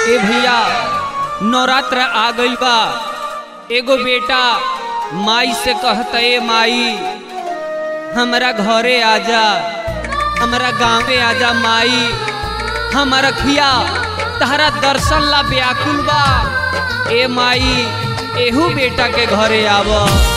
ए भैया नवरात्र आ गइल बा। एगो बेटा माई से कहता ए माई हमारा घरे आजा, हमारा गाँवे आजा माई, हमारा खिया तहरा दर्शन ला व्याकुल बा। ए माई एहू बेटा के घरे आव।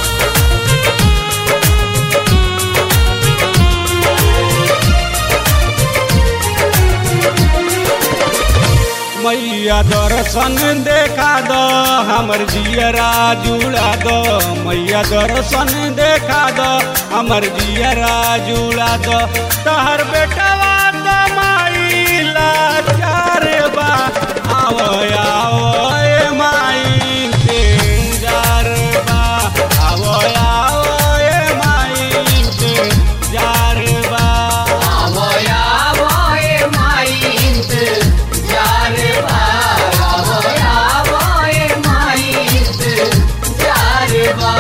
मैया दर्शन देखा दो, हमर जियरा जुड़ा दो। मैया दर्शन देखा दो, हमर जियरा जुड़ा दो। तहर बेटवा तो माई लाचार बा, आवो आवो ए माई इंतजार बा, आवो आवो ए माई इंतजार बा, आवो आवो ए माई इंतजार बा, आवो आवो ए माई इंतजार बा।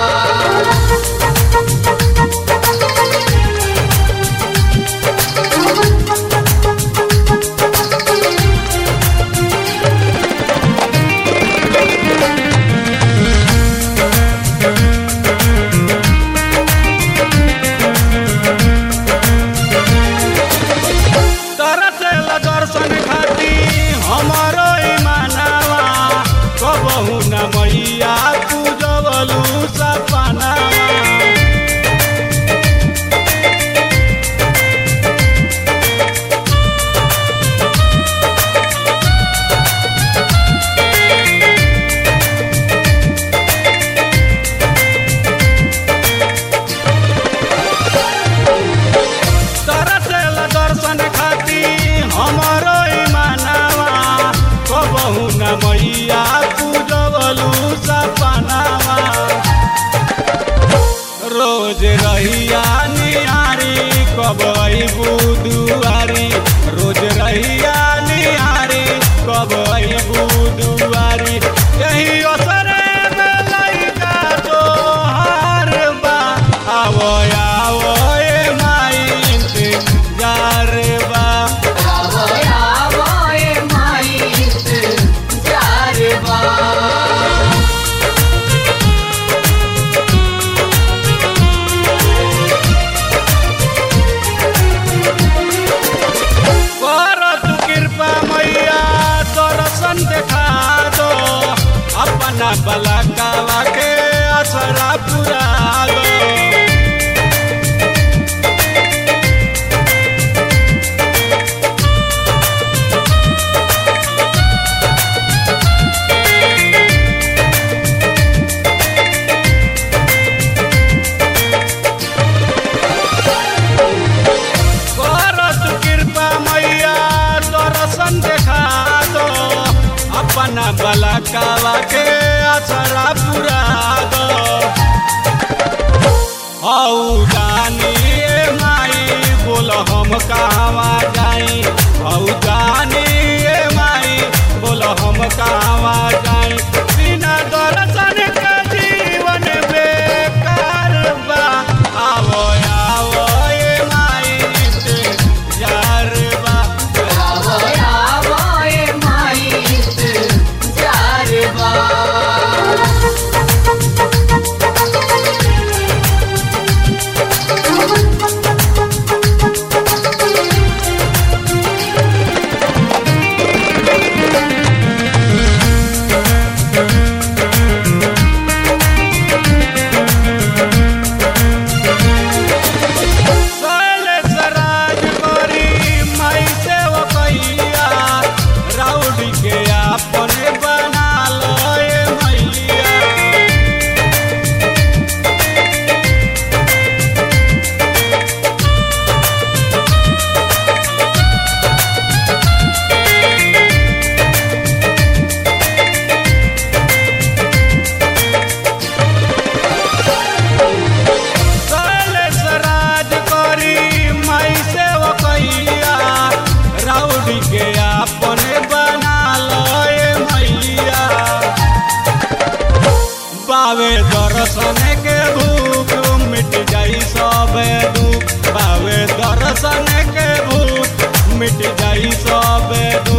दर्शन खाती हमारो ईमानवा, कबहू न मैया पूजवलू सपनावा। दर्शन खाती हमारो ईमानवा, कबहू न मैया पूजवलू सपनावा। रोज रहिया निहारी कब अइबू दुआरी, रोज रहिया निहारी कब अइबू दुआरी। यही असरे में लइका तोहार बा, आवो आवो ए माई इंतजार बा, आवो आवो ए माई इंतजार बा। तू कृपा मैया दर्शन देखा दो, अपना बलकावा के असरा पुरा दो। दर्शन देखा दो, अपना बलकावा के असरा पुरा दो। हऊ जानी ए माई बोल हम कहवा जाई, हऊ जानी ए माई बोल हम कहवा जाई। बिना दर्शन के जीवन बेकार बा, आवो आवो ए माई इंतजार बा, आवो आवो ए माई इंतजार बा। पावे दर्शन के भूख मिट जाई सब दुख, पावे दर्शन के भूख मिट जाई सब दुख।